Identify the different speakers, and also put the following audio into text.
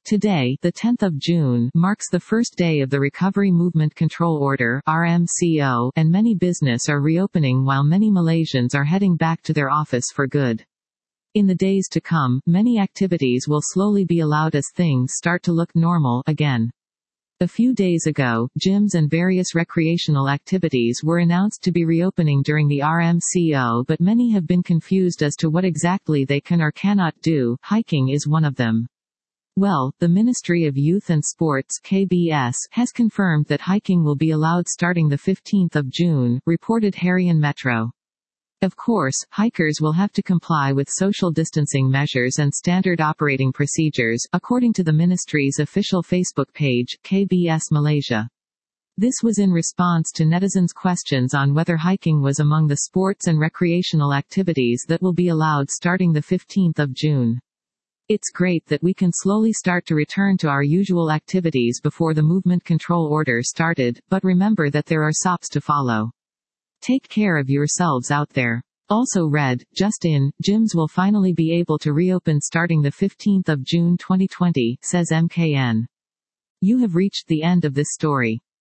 Speaker 1: Today, the 10th of June, marks the first day of the Recovery Movement Control Order (RMCO), and many business are reopening while many Malaysians are heading back to their office for good. In the days to come, many activities will slowly be allowed as things start to look normal again. A few days ago, gyms and various recreational activities were announced to be reopening during the RMCO, but many have been confused as to what exactly they can or cannot do. Hiking is one of them. Well, the Ministry of Youth and Sports (KBS) has confirmed that hiking will be allowed starting the 15th of June, reported Harian Metro. Of course, hikers will have to comply with social distancing measures and standard operating procedures, according to the ministry's official Facebook page, KBS Malaysia. This was in response to netizens' questions on whether hiking was among the sports and recreational activities that will be allowed starting the 15th of June. It's great that we can slowly start to return to our usual activities before the movement control order started, but remember that there are SOPs to follow. Take care of yourselves out there. Also read, just in, gyms will finally be able to reopen starting the 15th of June 2020, says MKN. You have reached the end of this story.